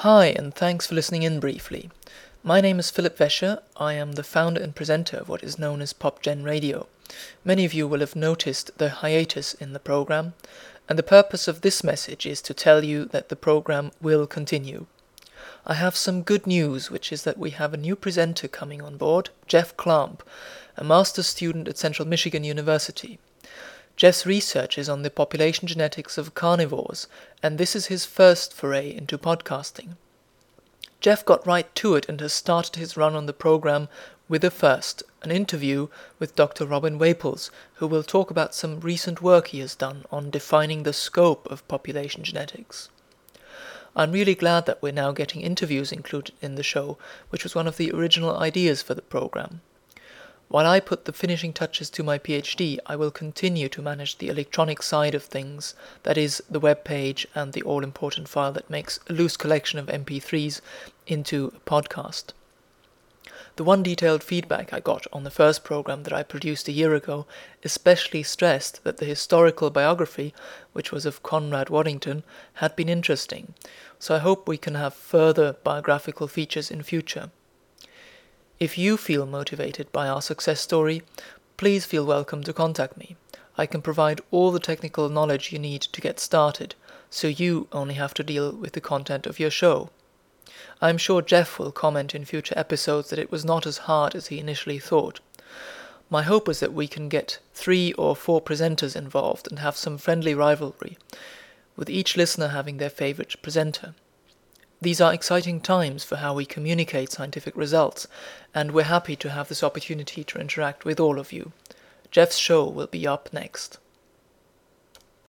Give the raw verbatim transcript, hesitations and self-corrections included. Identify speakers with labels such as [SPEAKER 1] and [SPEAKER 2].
[SPEAKER 1] Hi, and thanks for listening in briefly. My name is Philip Vescher. I am the founder and presenter of what is known as PopGen Radio. Many of you will have noticed the hiatus in the program, and the purpose of this message is to tell you that the program will continue. I have some good news, which is that we have a new presenter coming on board, Jeff Clamp, a master's student at Central Michigan University. Jeff's research is on the population genetics of carnivores, and this is his first foray into podcasting. Jeff got right to it and has started his run on the program with a first, an interview with Doctor Robin Waples, who will talk about some recent work he has done on defining the scope of population genetics. I'm really glad that we're now getting interviews included in the show, which was one of the original ideas for the program. While I put the finishing touches to my PhD, I will continue to manage the electronic side of things, that is, the web page and the all-important file that makes a loose collection of M P threes into a podcast. The one detailed feedback I got on the first program that I produced a year ago especially stressed that the historical biography, which was of Conrad Waddington, had been interesting, so I hope we can have further biographical features in future. If you feel motivated by our success story, please feel welcome to contact me. I can provide all the technical knowledge you need to get started, so you only have to deal with the content of your show. I'm sure Jeff will comment in future episodes that it was not as hard as he initially thought. My hope is that we can get three or four presenters involved and have some friendly rivalry, with each listener having their favorite presenter. These are exciting times for how we communicate scientific results, and we're happy to have this opportunity to interact with all of you. Jeff's show will be up next.